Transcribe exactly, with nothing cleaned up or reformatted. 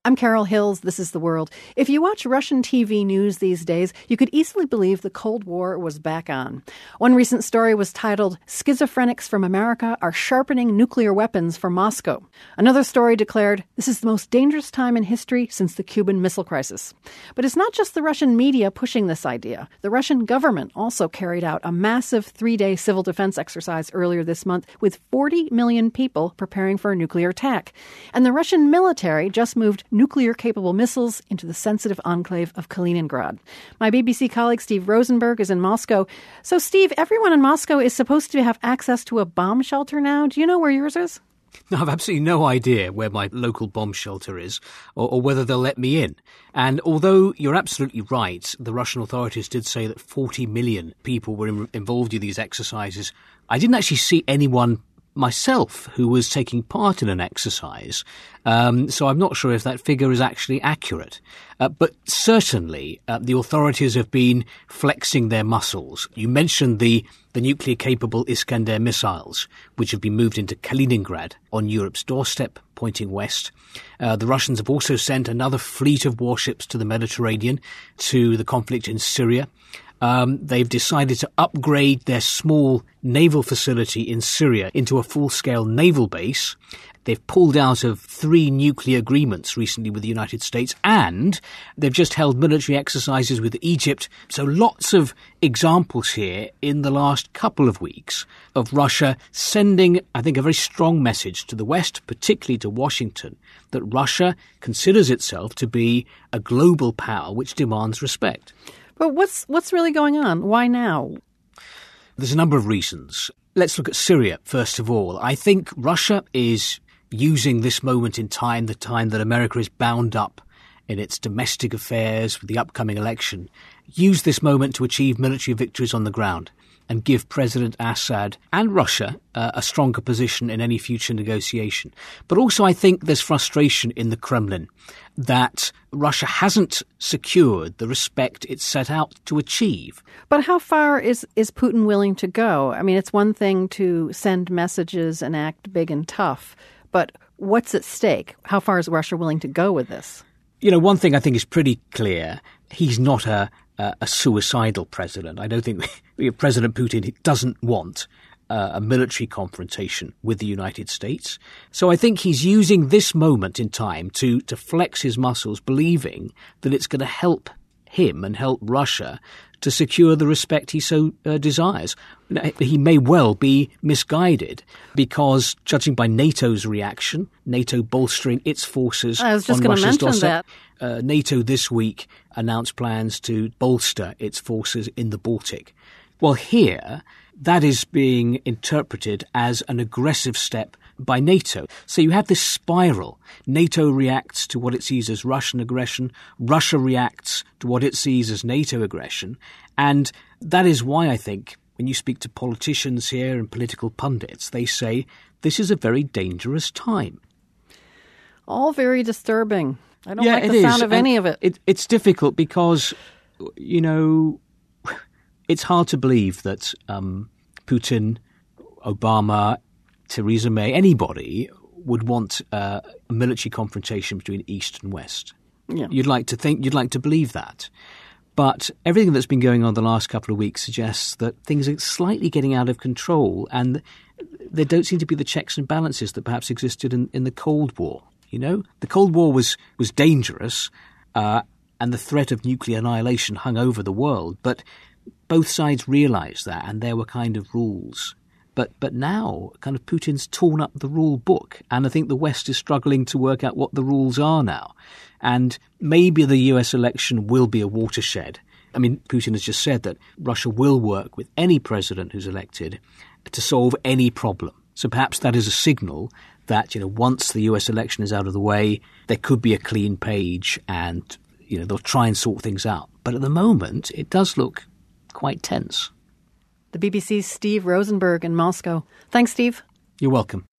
I'm Carol Hills. This is The World. If you watch Russian T V news these days, you could easily believe the Cold War was back on. One recent story was titled, "Schizophrenics from America are sharpening nuclear weapons for Moscow." Another story declared, "This is the most dangerous time in history since the Cuban Missile Crisis." But it's not just the Russian media pushing this idea. The Russian government also carried out a massive three-day civil defense exercise earlier this month with forty million people preparing for a nuclear attack. And the Russian military just moved nuclear-capable missiles into the sensitive enclave of Kaliningrad. My B B C colleague Steve Rosenberg is in Moscow. So, Steve, everyone in Moscow is supposed to have access to a bomb shelter now. Do you know where yours is? No, I've absolutely no idea where my local bomb shelter is or, or whether they'll let me in. And although you're absolutely right, the Russian authorities did say that forty million people were in, involved in these exercises, I didn't actually see anyone myself who was taking part in an exercise. Um, so I'm not sure if that figure is actually accurate. Uh, but certainly uh, the authorities have been flexing their muscles. You mentioned the, the nuclear-capable Iskander missiles, which have been moved into Kaliningrad on Europe's doorstep, pointing west. Uh, the Russians have also sent another fleet of warships to the Mediterranean, to the conflict in Syria. Um, they've decided to upgrade their small naval facility in Syria into a full-scale naval base. They've pulled out of three nuclear agreements recently with the United States, and they've just held military exercises with Egypt. So lots of examples here in the last couple of weeks of Russia sending, I think, a very strong message to the West, particularly to Washington, that Russia considers itself to be a global power which demands respect. But what's what's really going on? Why now? There's a number of reasons. Let's look at Syria, first of all. I think Russia is using this moment in time, the time that America is bound up in its domestic affairs with the upcoming election, use this moment to achieve military victories on the ground and give President Assad and Russia uh, a stronger position in any future negotiation. But also I think there's frustration in the Kremlin that Russia hasn't secured the respect it set out to achieve. But how far is, is Putin willing to go? I mean, it's one thing to send messages and act big and tough, but what's at stake? How far is Russia willing to go with this? You know, one thing I think is pretty clear. He's not a Uh, a suicidal president. I don't think President Putin doesn't want uh, a military confrontation with the United States. So I think he's using this moment in time to, to flex his muscles, believing that it's going to help him and help Russia to secure the respect he so uh, desires. He may well be misguided because, judging by NATO's reaction, NATO bolstering its forces I was just on going to Russia's mention doorstep, that. Uh, NATO this week announced plans to bolster its forces in the Baltic. Well, here, that is being interpreted as an aggressive step by NATO. So you have this spiral. NATO reacts to what it sees as Russian aggression. Russia reacts to what it sees as NATO aggression. And that is why I think when you speak to politicians here and political pundits, they say this is a very dangerous time. All very disturbing. I don't yeah, like the sound is. of and any of it. it. It's difficult because, you know, it's hard to believe that um, Putin, Obama, Theresa May, anybody would want uh, a military confrontation between East and West. Yeah. You'd like to think, you'd like to believe that. But everything that's been going on the last couple of weeks suggests that things are slightly getting out of control, and there don't seem to be the checks and balances that perhaps existed in, in the Cold War. You know, the Cold War was, was dangerous, uh, and the threat of nuclear annihilation hung over the world. But both sides realized that, and there were kind of rules. But but now, kind of Putin's torn up the rule book, and I think the West is struggling to work out what the rules are now. And maybe the U S election will be a watershed. I mean, Putin has just said that Russia will work with any president who's elected to solve any problem. So perhaps that is a signal that, you know, once the U S election is out of the way, there could be a clean page and, you know, they'll try and sort things out. But at the moment, it does look quite tense. The B B C's Steve Rosenberg in Moscow. Thanks, Steve. You're welcome.